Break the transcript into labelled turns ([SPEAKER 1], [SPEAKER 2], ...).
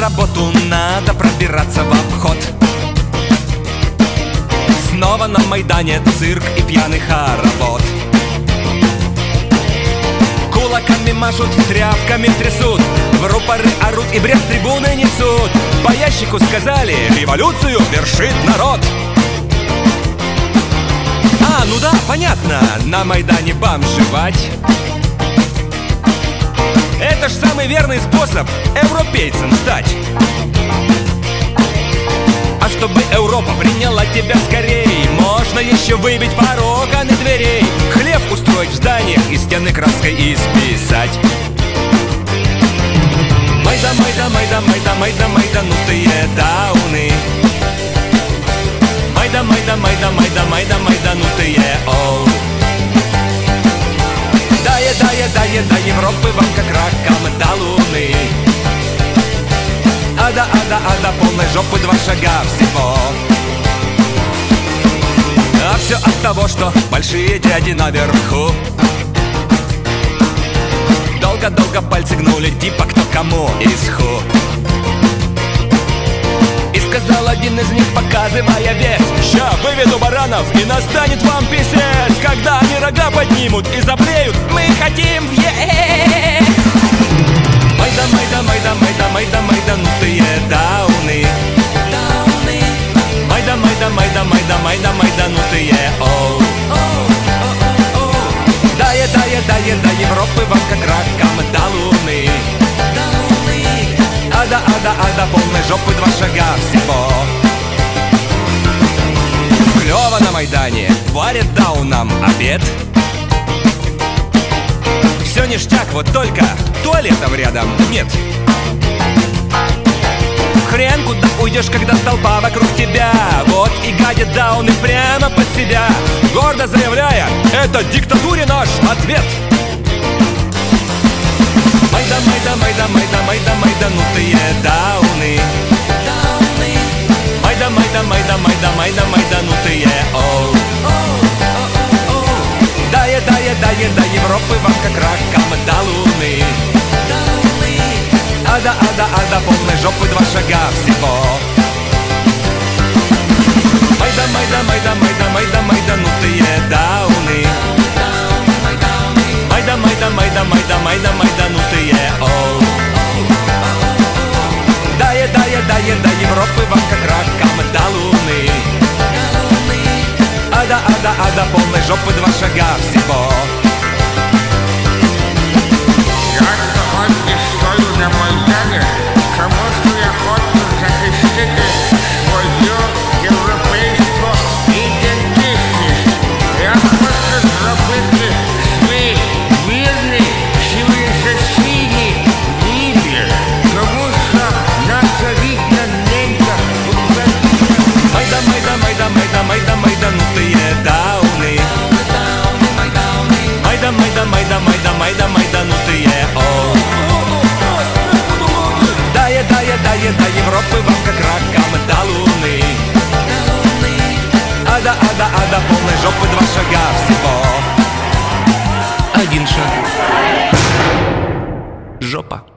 [SPEAKER 1] работу надо пробираться в обход. Снова на Майдане цирк и пьяный хоровод. Кулаками машут, тряпками трясут, в рупоры орут и бред с трибуны несут. По ящику сказали: революцию вершит народ. Ну да, понятно, на Майдане бомжевать. Это ж самый верный способ европейцам стать. А чтобы Европа приняла тебя скорей, можно еще выбить пару окон и дверей, хлеб устроить в зданиях и стены краской исписать. Майда, майда, майда, майда, майда, майданутые дауны. Майда, майда, майда, майда, майда, майданутые, оу. Да Европы вам как раком до луны. Ада, полной жопы 2 шага всего. А все от того, что большие дяди наверху долго пальцы гнули, типа кто кому исху. И сказал один из них, показывая вес: ща выведу баранов, и настанет вам писец. Когда они рога поднимут и заблеют: мы хотим в ЕС. Майда, майда, майда, майда, майда, майданутые дауны. Майда, майда, майда, майда, майда, майданутые, оу. Да Европы вам как раком до луны. Ада, полной жопы 2 шага всего. Клево на Майдане, варят даунам обед. Все ништяк, вот только туалетов рядом нет. Хрен куда уйдешь, когда толпа вокруг тебя. Вот и гадят дауны прямо под себя, гордо заявляя: это диктатуре наш ответ. Майда, майда, майда, майда, майда, майданутые дауны. Майда, майда, майда, майда, майда, майданутые, оу. Да Европы вам как раком до луны. Ада, полной жопы 2 шага всего. Майда, майда, майда, майда, майда, майданутые дауны. Майда, майда, майда, майда, майда, майданутые, оу. Да Европы вам как раком до луны. Ада, полной жопы 2 шага всего.
[SPEAKER 2] Я сьогодні стою на Майдані, тому що я хочу захистити свою європейську ідентичність. Я хочу зробити свій вірний цивілізаційний вибір, тому що наша рідна ненька Україна.
[SPEAKER 1] Майда, майда, майда, майда, майда, майданутые дауны. Майда, майда, майда, майда, майда, майданутые, оу. Да Европы вам как раком до луны. Ада, полной жопы 2 шага всего. 1 шаг. Жопа.